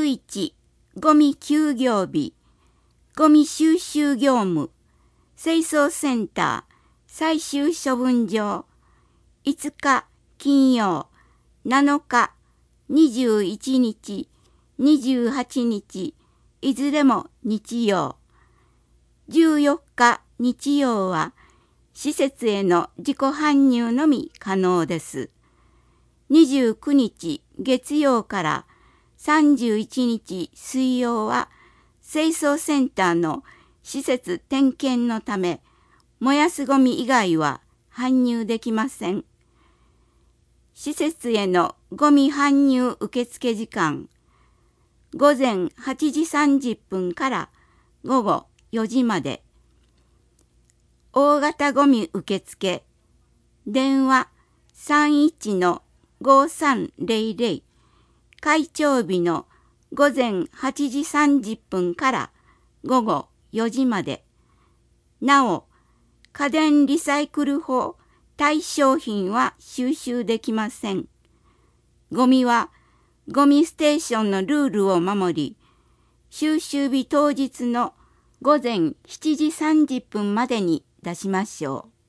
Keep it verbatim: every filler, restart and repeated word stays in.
いち、ゴミ休業日、ゴミ収集業務、清掃センター、最終処分場、いつか金曜、なのか、にじゅういちにち、にじゅうはちにち、いずれも日曜。じゅうよっか日曜は、施設への自己搬入のみ可能です。にじゅうくにち月曜からさんじゅういちにち水曜は、清掃センターの施設点検のため、燃やすゴミ以外は搬入できません。施設へのゴミ搬入受付時間、ごぜんはちじさんじゅっぷんからごごよじまで。大型ゴミ受付、電話 さんいちのごさんぜろぜろ、開帳日のごぜんはちじさんじゅっぷんからごごよじまで。なお、家電リサイクル法対象品は収集できません。ゴミはゴミステーションのルールを守り、収集日当日のごぜんしちじさんじゅっぷんまでに出しましょう。